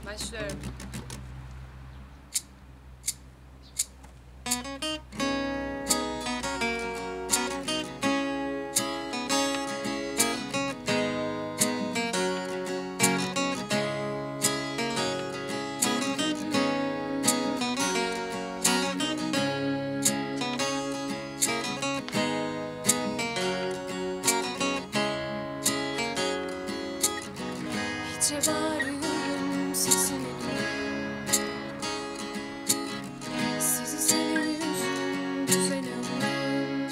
Başlıyorum. İçe bağırıyorum sesini duy. Sizi seviyorum düzeliyorum.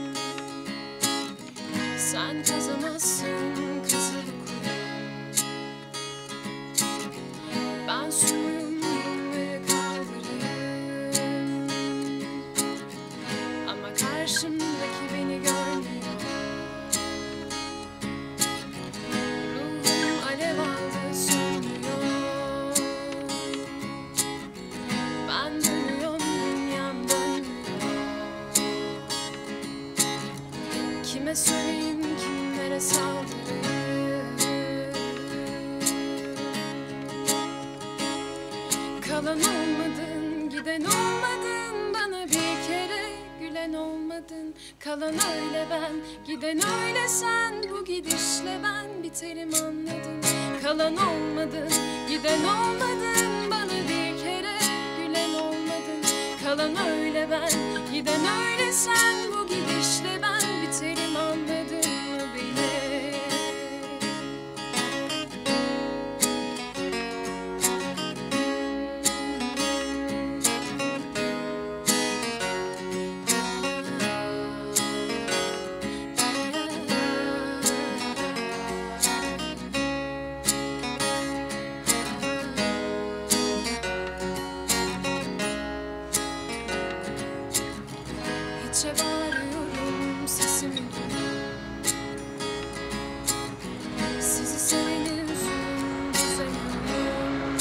Sen kazamazsın kızılı kuyu. Ben suyum ve kaldırırım. Ama karşımdaki beni görmüyor. Kime söyleyeyim, kimlere saldırayım? Kalan olmadın, giden olmadın, bana bir kere gülen olmadın. Kalan öyle ben, giden öyle sen, bu gidişle ben biterim anladın. Kalan olmadın, giden olmadın, bana bir kere gülen olmadın. Kalan öyle ben, giden öyle sen, bu gidişle ben biterim anladın mı beni? İçe bağırıyorum sesimi duy. Sizi seveni üzüm düzeliyorum.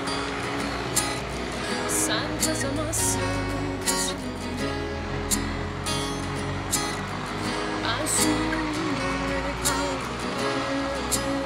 Sen kazamazsın kızım. Ben suyum ve kaldırırım.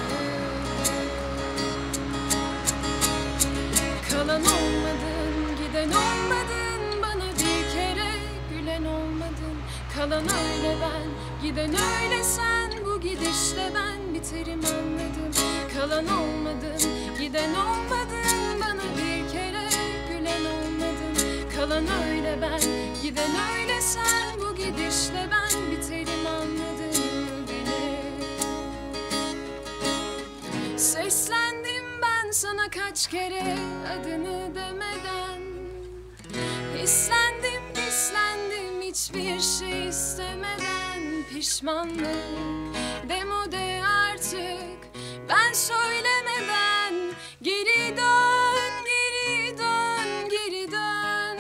Kalan olmadın, giden olmadın, bana bir kere gülen olmadın. Kalan öyle ben, giden öyle sen, bu gidişle ben biterim anladım. Kalan olmadın, giden olmadın, bana bir kere gülen olmadın. Kalan öyle ben, giden öyle sen, bu gidişle ben biterim anladın mı beni? Seslendim ben sana kaç kere adını demeden. Hislendim, pislendim hiçbir şey istemeden. Pişmanlık demode artık, ben söylemeden. Geri dön, geri dön, geri dön.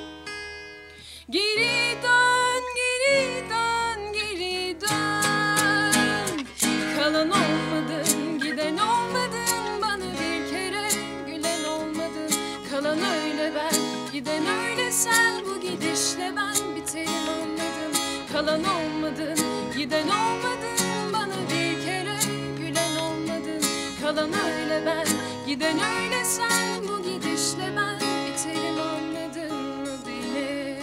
Geri dön, geri dön, geri dön. Kalan olmadın, giden olmadın, bana bir kere gülen olmadın. Kalan öyle ben, giden öyle sen, bu gidişle ben biterim anladım. Kalan olmadın, giden olmadın, bana bir kere gülen olmadın. Kalan öyle ben, giden öyle sen, bu gidişle ben biterim anladın mı beni?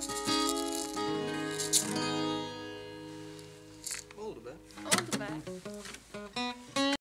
Oldu be. Oldu be.